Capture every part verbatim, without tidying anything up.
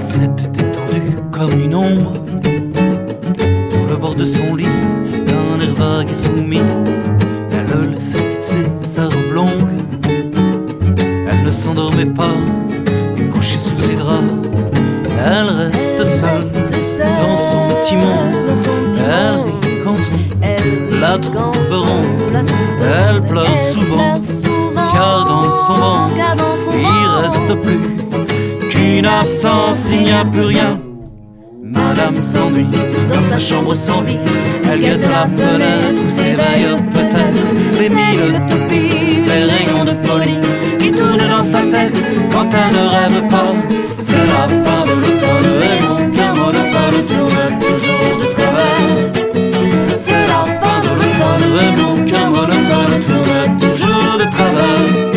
s'est étendue comme une ombre sur le bord de son lit, d'un air vague et soumis. Elle le laissait glisser sa robe longue. Elle ne s'endormait pas, et couchée sous ses draps. Elle reste seule dans son petit monde. Elle rit quand on la trouve ronde. Elle pleure souvent, car dans son ventre il reste plus qu'une absence, il n'y a plus rien. Madame s'ennuie dans sa chambre sans vie. Elle guette la fenêtre où s'éveillent peut-être les mille toupies, les rayons de folie qui tournent dans sa tête quand elle ne rêve pas. C'est la fin de l'automne et mon cœur monotone tourne toujours de travers. C'est la fin de l'automne et mon cœur monotone tourne toujours de travers.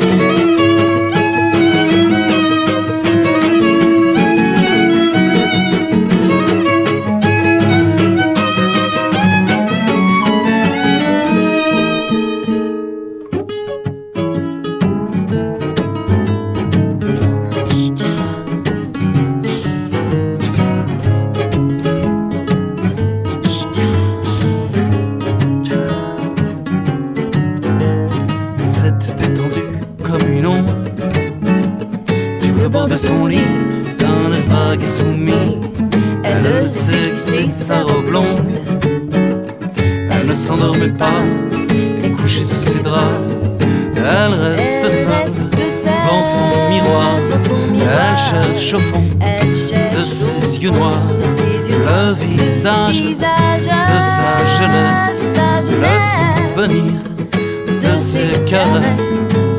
De son lit, d'un air vague et soumis. Elle le laissait glisser sa robe longue. Elle ne s'endormait pas, et couchée sous ses draps. Elle reste seule devant son miroir. Elle cherche au fond de ses yeux noirs le visage de sa jeunesse, le souvenir de ses caresses.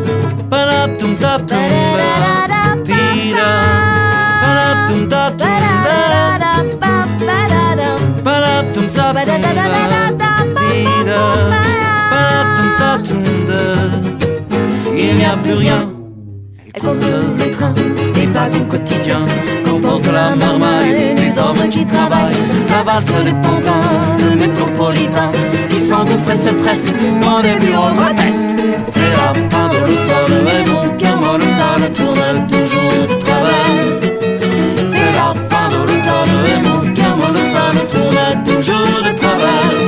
Il n'y a plus rien. Elle compte les trains, les wagons quotidiens, comporte la marmaille des hommes qui travaillent. La valse des pantins, le métropolitain qui s'engouffre et se presse dans des bureaux grotesques. C'est la fin de l'automne et mon cœur monotone tourne toujours de travers. C'est la fin de l'automne et mon cœur monotone tourne toujours de travers.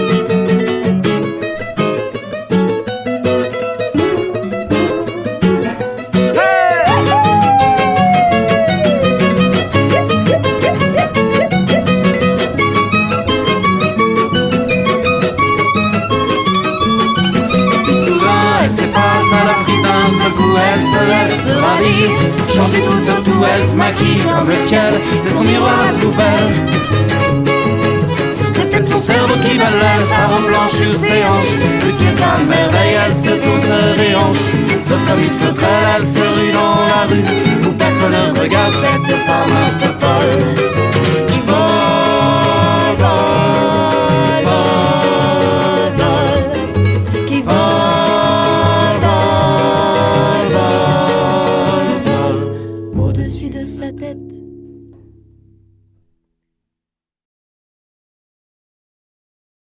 Elle se lève, se ravit, chante tout autour, elle se maquille comme le ciel de son miroir tout belle. C'est peut-être son cerveau qui balaie, sa robe blanche sur ses hanches. Le ciel à merveille, elle se tourne, se déhanche. Saute comme une sauterelle, elle se rue dans la rue où personne ne regarde cette femme un peu